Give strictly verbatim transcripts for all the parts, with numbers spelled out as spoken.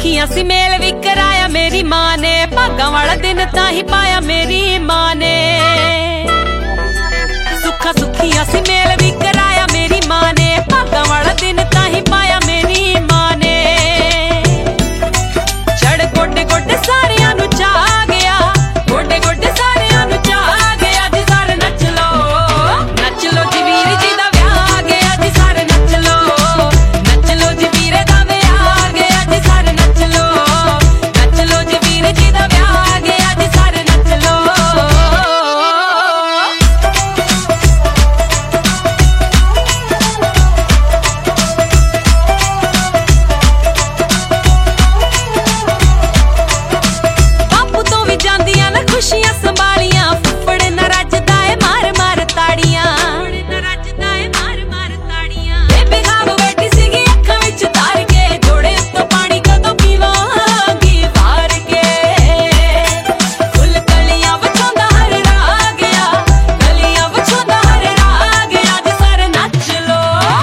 सुखियां सी mail भी कराया मेरी माँ ने, भागा वाला दिन ताही पाया मेरी माँ ने। सुखा सुखियां सी मेल भी कराया मेरी माँ ने, भागा वाला दिन ताही पाया मेरी माँ ने। चढ़ गोडे गोडे सारियां नु चा गया, गोडे गोडे सारियां नु चा गया जी, सारे नच लो नच लो जी वीर जी दा व्याह गया जी, सारे नच लो नच लो जी वीरे दा व्याह गया जी, सारे नच लो नच लो जी वीर जी दा व्याह गया जी, सारे नच लो। बापू तो भी जांदियां ना खुशियां संभालियां, फुफड़ ना रजदा है मार मार ताड़ियां, बेबे खाब बैठी सीगी अखां विच तार के, जोड़े उत्तों पानी कदों पीवांगी वार के। फुल कलियां वछोंदा हर राह गया, कलियां वछोंदा हर राह गया जी, सारे नच लो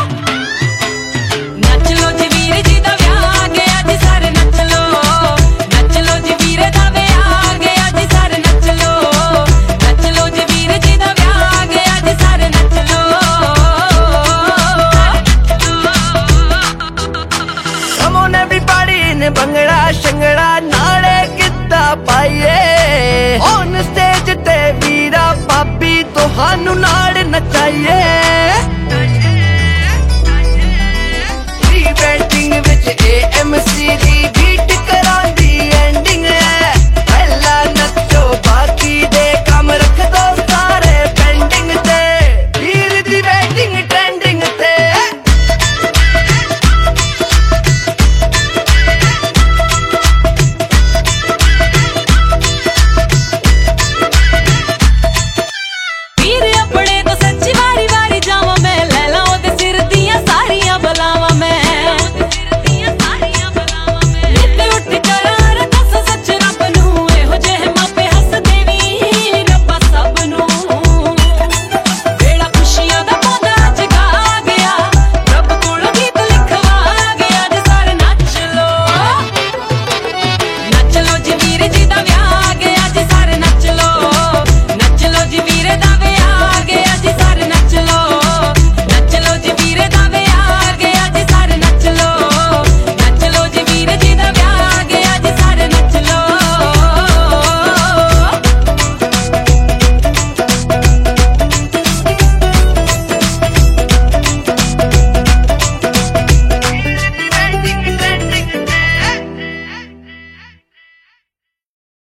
नच लो जी वीर जी दा व्याह गया जी, सारे नच लो नच लो जी वीरे दा व्याह गया जी, सारे नच लो नच लो जी वीर जी दा व्याह गया जी, सारे नच लो। Come on everybody ने भंगड़ा शंगड़ा नाले गिद्दा पाइए, ऑन स्टेज ते वीरा भाभी तुहानू नाल नचाइए। प्री वेडिंग विच ए एम सी दी बीट करांदी एंडिंग है, पहला नचो बाकी दे काम रख दो सारे पेंडिंग ते, वीर दी वेडिंग ट्रेंडिंग ते। वीर अपने तो सच्ची वारी वारी जावा मैं, लैला ओदे सिर दियां सारियां बलावां मैं। नित उठ कर अरदास सच रब नू, एहो जेह मापे हस देवी रब्बा सब नू। वेला खुशियां दा पौधा जगा गया, रब कोलों गीत लिखवा गया जी, सारे नच लो नच लो जी वीर जी दा व्याह गया जी, सारे नच लो नच लो जी वीरे दा व्याह